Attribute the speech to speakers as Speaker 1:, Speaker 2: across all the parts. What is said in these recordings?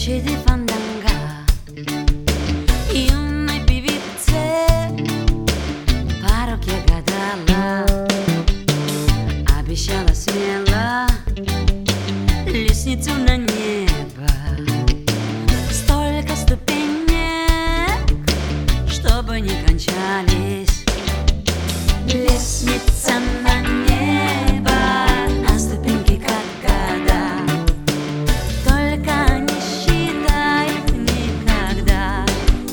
Speaker 1: noche de fandanga, юной певице парок я гадала, обещала смело лестницу на небо. Столько ступенек, чтобы не кончались. Лестница на небо, а ступеньки как года. Только не считай никогда.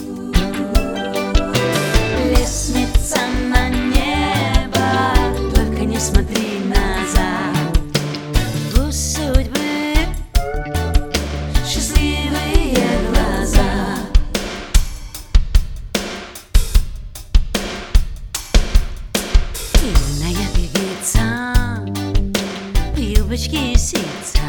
Speaker 1: Лестница на небо, только не смотри назад. Пусть судьбы счастливые глаза. Юная певица в юбочке ситца,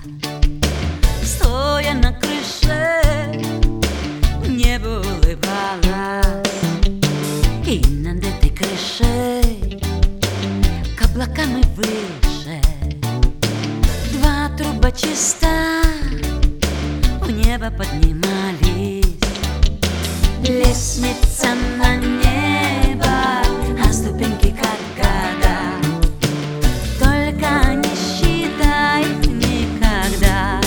Speaker 1: стоя на крыше, небо улыбалась. И над этой крышей к облакам и выше два трубочиста в небо поднимались. Лестница на небо, а ступеньки как года. Только не считай никогда.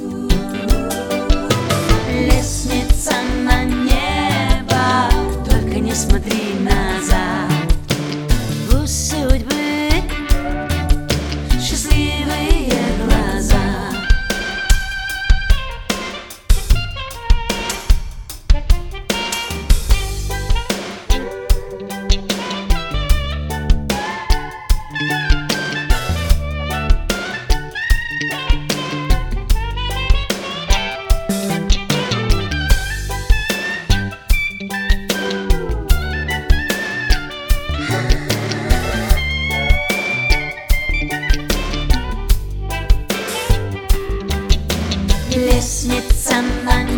Speaker 1: Лестница на небо, только не смотри назад. Пусть судьбы счастливые глаза. Лестница на